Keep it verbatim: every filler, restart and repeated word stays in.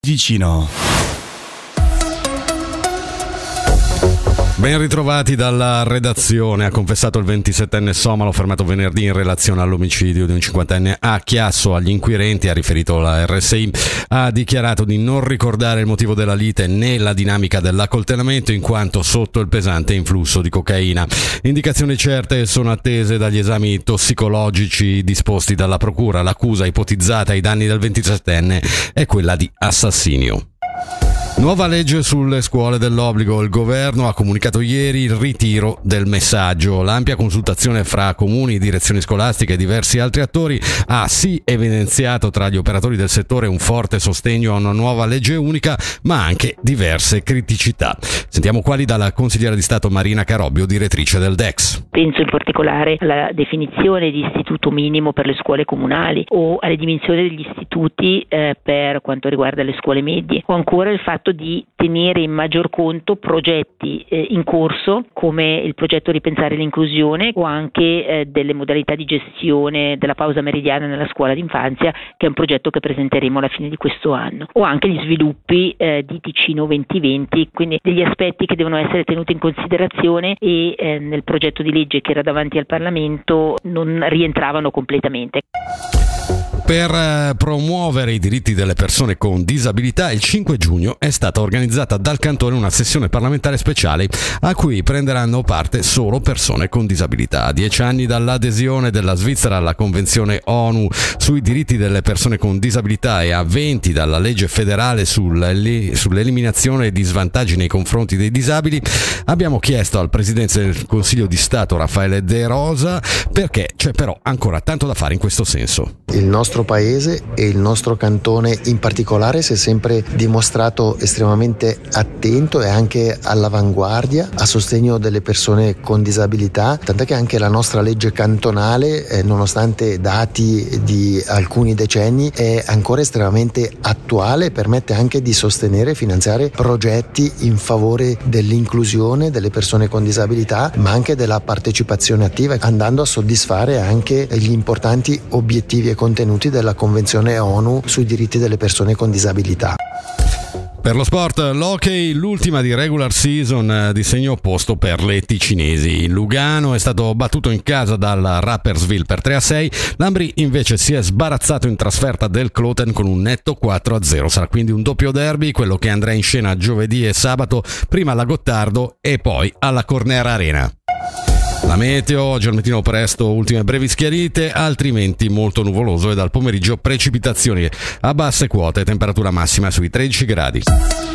Vicino. Ben ritrovati dalla redazione. Ha confessato il ventisettenne somalo fermato venerdì in relazione all'omicidio di un cinquantenne a Chiasso. Agli inquirenti, ha riferito la R S I, ha dichiarato di non ricordare il motivo della lite né la dinamica dell'accoltellamento in quanto sotto il pesante influsso di cocaina. Indicazioni certe sono attese dagli esami tossicologici disposti dalla procura. L'accusa ipotizzata ai danni del ventisettenne è quella di assassinio. Nuova legge sulle scuole dell'obbligo. Il governo ha comunicato ieri il ritiro del messaggio. L'ampia consultazione fra comuni, direzioni scolastiche e diversi altri attori ha sì evidenziato tra gli operatori del settore un forte sostegno a una nuova legge unica, ma anche diverse criticità. Sentiamo quali dalla consigliera di Stato Marina Carobbio, direttrice del D E X. Penso in particolare alla definizione di istituto minimo per le scuole comunali o alle dimensioni degli istituti eh, per quanto riguarda le scuole medie, o ancora il fatto di tenere in maggior conto progetti eh, in corso come il progetto Ripensare l'inclusione o anche eh, delle modalità di gestione della pausa meridiana nella scuola d'infanzia, che è un progetto che presenteremo alla fine di questo anno, o anche gli sviluppi eh, di Ticino duemilaventi, quindi degli aspetti che devono essere tenuti in considerazione e eh, nel progetto di legge che era davanti al Parlamento non rientravano completamente. Per promuovere i diritti delle persone con disabilità, il cinque giugno è stata organizzata dal Cantone una sessione parlamentare speciale a cui prenderanno parte solo persone con disabilità. A dieci anni dall'adesione della Svizzera alla Convenzione ONU sui diritti delle persone con disabilità e a venti dalla legge federale sull'eliminazione di svantaggi nei confronti dei disabili, abbiamo chiesto al Presidente del Consiglio di Stato Raffaele De Rosa perché c'è però ancora tanto da fare in questo senso. Il nostro paese e il nostro cantone in particolare si è sempre dimostrato estremamente attento e anche all'avanguardia a sostegno delle persone con disabilità, tant'è che anche la nostra legge cantonale, eh, nonostante dati di alcuni decenni, è ancora estremamente attuale e permette anche di sostenere e finanziare progetti in favore dell'inclusione delle persone con disabilità, ma anche della partecipazione attiva, andando a soddisfare anche gli importanti obiettivi e contenuti della Convenzione ONU sui diritti delle persone con disabilità. Per lo sport, l'hockey, l'ultima di regular season di segno opposto per le ticinesi. Lugano è stato battuto in casa dal Rapperswil per tre a sei, l'Ambri invece si è sbarazzato in trasferta del Kloten con un netto quattro a zero. Sarà quindi un doppio derby, quello che andrà in scena giovedì e sabato, prima alla Gottardo e poi alla Corner Arena. La meteo, oggi al mattino presto ultime brevi schiarite, altrimenti molto nuvoloso e dal pomeriggio precipitazioni a basse quote, temperatura massima sui tredici gradi.